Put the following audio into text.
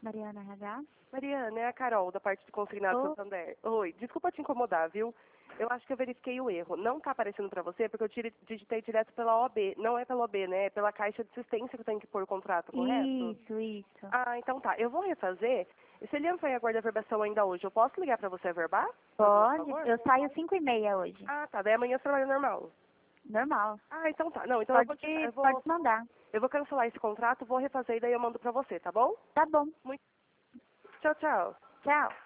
Mariana RH. Mariana, é a Carol, da parte do Consignado Santander. Oi, desculpa te incomodar, viu? Eu acho que eu verifiquei o erro. Não tá aparecendo pra você porque eu digitei direto pela OAB. Não é pela OAB, né? É pela Caixa de Assistência que eu tenho que pôr o contrato, correto? Isso. Ah, então tá. Eu vou refazer. E se ele não foi aguardar a verbação ainda hoje, eu posso ligar pra você averbar? Pode. Eu saio 5h30 hoje. Ah, tá. Daí amanhã você trabalha normal. Normal. Ah, então tá. Não, então Pode mandar. eu vou cancelar esse contrato, vou refazer e daí eu mando pra você, tá bom? Tá bom. Tchau, tchau. Tchau.